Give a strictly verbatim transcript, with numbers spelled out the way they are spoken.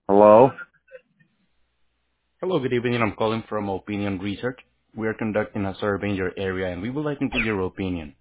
Hello? Hello, good evening. I'm calling from Opinion Research. We are conducting a survey in your area, and we would like to get your opinion.